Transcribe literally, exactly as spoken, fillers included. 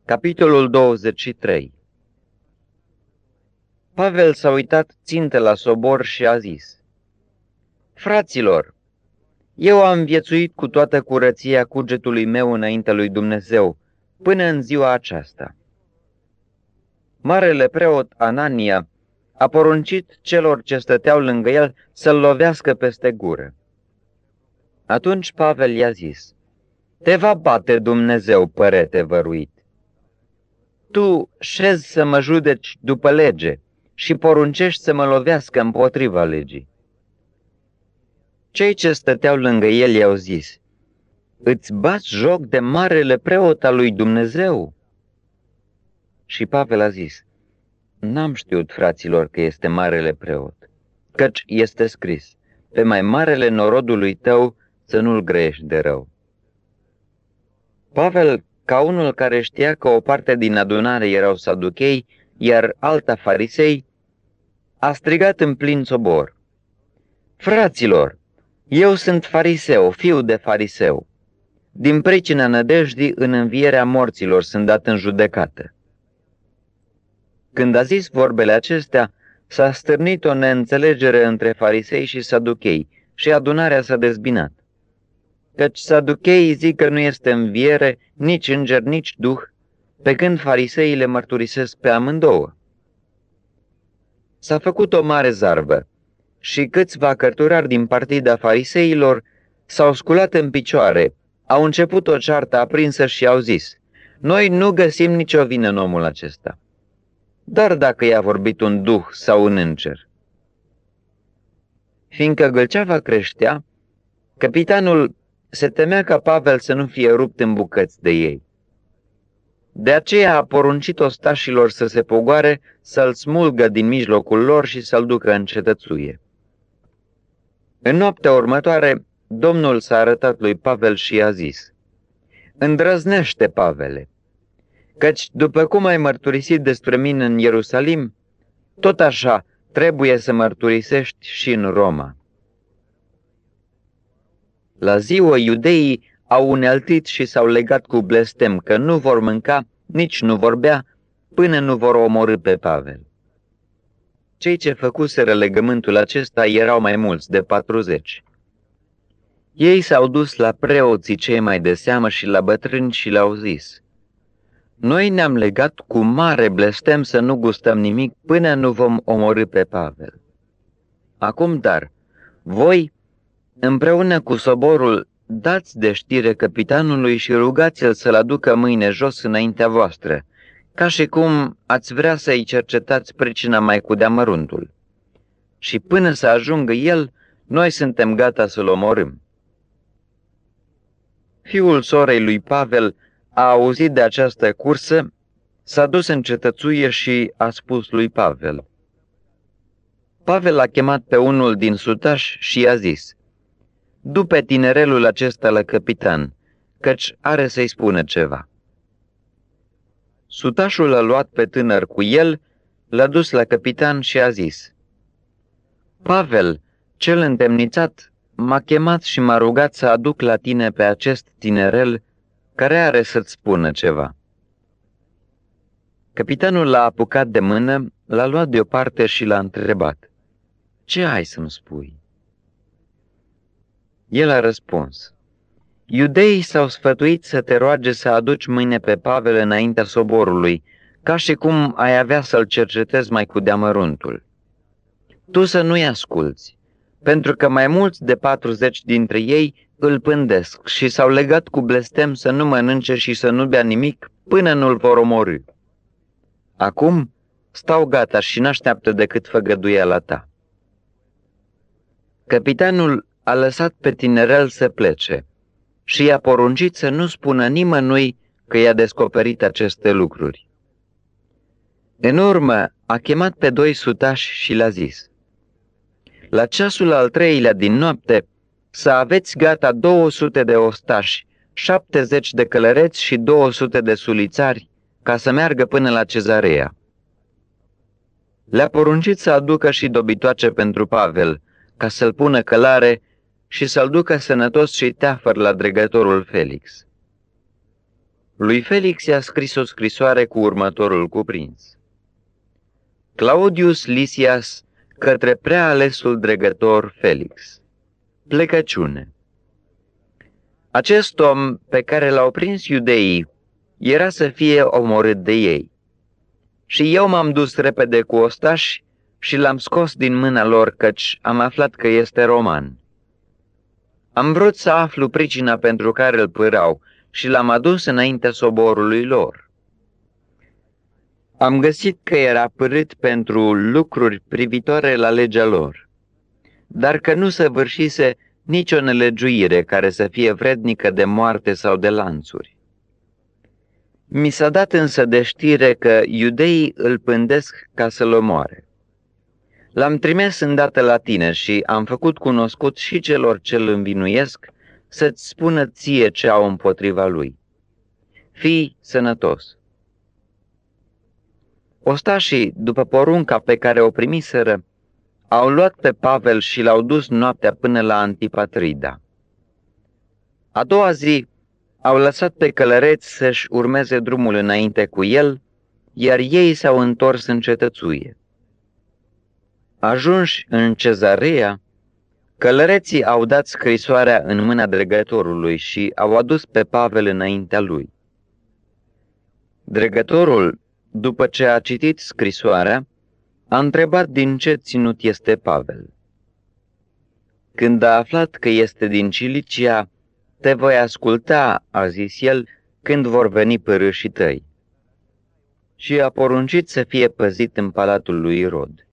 Capitolul douăzeci și trei. Pavel s-a uitat țintă la sobor și a zis: Fraților, eu am viețuit cu toată curăția cugetului meu înaintea lui Dumnezeu până în ziua aceasta. Marele preot Anania a poruncit celor ce stăteau lângă el să-l lovească peste gură. Atunci Pavel i-a zis: Te va bate Dumnezeu, părete văruit. Tu șezi să mă judeci după lege și poruncești să mă lovească împotriva legii. Cei ce stăteau lângă el i-au zis: Îți bați joc de marele preot al lui Dumnezeu? Și Pavel a zis: N-am știut, fraților, că este marele preot, căci este scris: Pe mai marele norodului tău să nu-l grăiești de rău. Pavel, ca unul care știa că o parte din adunare erau saduchei, iar alta farisei, a strigat în plin sobor: Fraților, eu sunt fariseu, fiu de fariseu. Din pricina nădejdii în învierea morților sunt dat în judecată. Când a zis vorbele acestea, s-a stârnit o neînțelegere între farisei și saduchei și adunarea s-a dezbinat. Căci saducheii zic că nu este înviere, nici înger, nici duh, pe când fariseii le mărturisesc pe amândouă. S-a făcut o mare zarvă și câțiva cărturari din partida fariseilor s-au sculat în picioare, au început o ceartă aprinsă și au zis: Noi nu găsim nicio vină în omul acesta. Dar dacă i-a vorbit un duh sau un înger? Fiindcă gâlceava creștea, capitanul se temea ca Pavel să nu fie rupt în bucăți de ei. De aceea a poruncit ostașilor să se pogoare, să-l smulgă din mijlocul lor și să-l ducă în cetățuie. În noaptea următoare, Domnul s-a arătat lui Pavel și i-a zis: Îndrăznește, Pavele, căci după cum ai mărturisit despre mine în Ierusalim, tot așa trebuie să mărturisești și în Roma. La ziua iudeii au uneltit și s-au legat cu blestem că nu vor mânca, nici nu vor bea, până nu vor omorî pe Pavel. Cei ce făcuseră legământul acesta erau mai mulți, de patruzeci. Ei s-au dus la preoții cei mai de seamă și la bătrâni și le-au zis: Noi ne-am legat cu mare blestem să nu gustăm nimic până nu vom omorî pe Pavel. Acum dar, voi, împreună cu soborul, dați de știre capitanului și rugați-l să-l aducă mâine jos înaintea voastră, ca și cum ați vrea să-i cercetați pricina mai cu deamăruntul. Și până să ajungă el, noi suntem gata să-l omorâm. Fiul sorei lui Pavel a auzit de această cursă, s-a dus în cetățuie și a spus lui Pavel. Pavel a chemat pe unul din sutași și i-a zis: Du pe tinerelul acesta la capitan, căci are să-i spună ceva. Sutașul l-a luat pe tânăr cu el, l-a dus la capitan și a zis: Pavel, cel întemnițat, m-a chemat și m-a rugat să aduc la tine pe acest tinerel care are să-ți spună ceva. Capitanul l-a apucat de mână, l-a luat deoparte și l-a întrebat: Ce ai să-mi spui? El a răspuns: Iudeii s-au sfătuit să te roage să aduci mâine pe Pavel înaintea soborului, ca și cum ai avea să-l cercetezi mai cu deamăruntul. Tu să nu-i asculți, pentru că mai mulți de patruzeci dintre ei îl pândesc și s-au legat cu blestem să nu mănânce și să nu bea nimic până nu-l vor omorî. Acum stau gata și n-așteaptă decât făgăduiala ta. Capitanul a lăsat pe tinerel să plece și i-a poruncit să nu spună nimănui că i-a descoperit aceste lucruri. În urmă a chemat pe doi sutași și le-a zis: La ceasul al treilea din noapte să aveți gata două sute de ostași, șaptezeci de călăreți și două sute de sulițari, ca să meargă până la Cezarea. Le-a poruncit să aducă și dobitoace pentru Pavel, ca să-l pună călare și să-l ducă sănătos și teafăr la dregătorul Felix. Lui Felix i-a scris o scrisoare cu următorul cuprins. Claudius Lysias către prea alesul dregător Felix. Plecăciune. Acest om pe care l-au prins iudeii era să fie omorât de ei. Și eu m-am dus repede cu ostași și l-am scos din mâna lor, căci am aflat că este roman. Am vrut să aflu pricina pentru care îl pârau și l-am adus înaintea soborului lor. Am găsit că era pârât pentru lucruri privitoare la legea lor, dar că nu săvârșise nicio nelegiuire care să fie vrednică de moarte sau de lanțuri. Mi s-a dat însă de știre că iudeii îl pândesc ca să-l omoare. L-am trimis îndată la tine și am făcut cunoscut și celor ce îl învinuiesc să-ți spună ție ce au împotriva lui. Fii sănătos. Ostașii, după porunca pe care o primiseră, au luat pe Pavel și l-au dus noaptea până la Antipatrida. A doua zi au lăsat pe călăreți să-și urmeze drumul înainte cu el, iar ei s-au întors în cetățuie. Ajunși în Cezarea, călăreții au dat scrisoarea în mâna dregătorului și au adus pe Pavel înaintea lui. Dregătorul, după ce a citit scrisoarea, a întrebat din ce ținut este Pavel. Când a aflat că este din Cilicia, te voi asculta, a zis el, când vor veni părâșii tăi. Și a poruncit să fie păzit în palatul lui Irod.